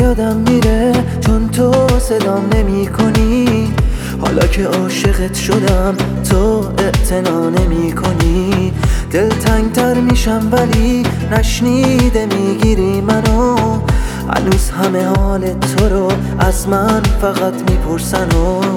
یادم میره چون تو صدام نمی کنی. حالا که عاشقت شدم تو اعتنا نمی کنی. دلتنگ تر میشم ولی نشنیده میگیری منو. هنوز همه حال تو رو از من فقط میپرسن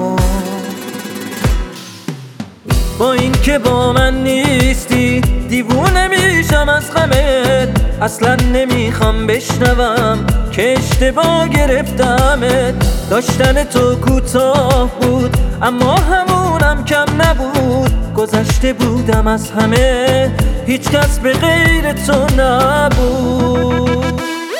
با این که با من نیستی دیوونه میشم از غمت. اصلا نمیخوام بشنوم که اشتباه گرفتمت. داشتن تو کوتاه بود اما همونم کم نبود. گذشته بودم از همه هیچ کس به غیر تو نبود.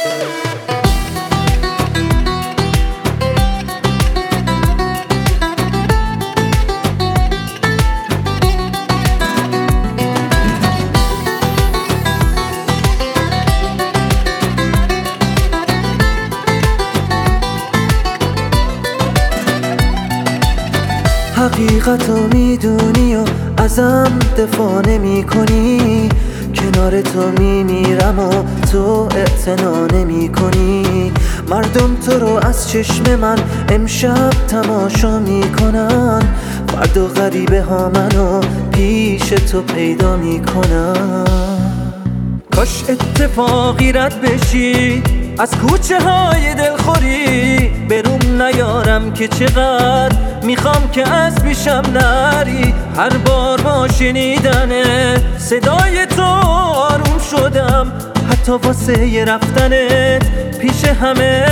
حقیقتو میدونی و ازم دفاع نمی کنی. کنار تو میمیرم و تو اعتنا نمی کنی. مردم تو رو از چشم من امشب تماشا میکنن. فردا غریبه ها منو پیش تو پیدا میکنن. کاش اتفاقی رد بشی از کوچه های دلخوری. بروم نیارم که چقدر میخوام که از پیشم نری. هر بار با شنیدن صدای تو آروم شدم. حتی واسه رفتنت پیش همه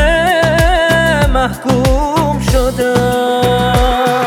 محکوم شدم.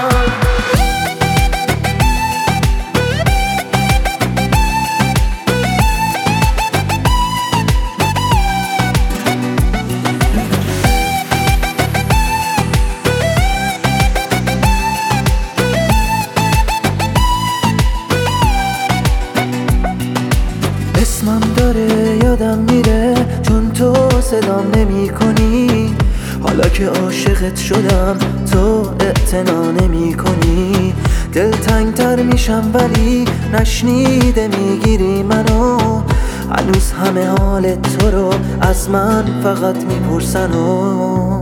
اسمم داره یادم میره چون تو صدام نمی کنی. حالا که عاشقت شدم تو اعتنا نمی کنی. دلتنگ تر میشم ولی نشنیده میگیری منو. هنوز همه حال تو رو از من فقط میپرسن